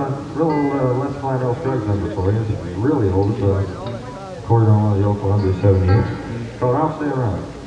real Les Flannel Shrugs number for you. It's really old. It's recorded on one of the Oklahoma 78. Called I'll Stay Around.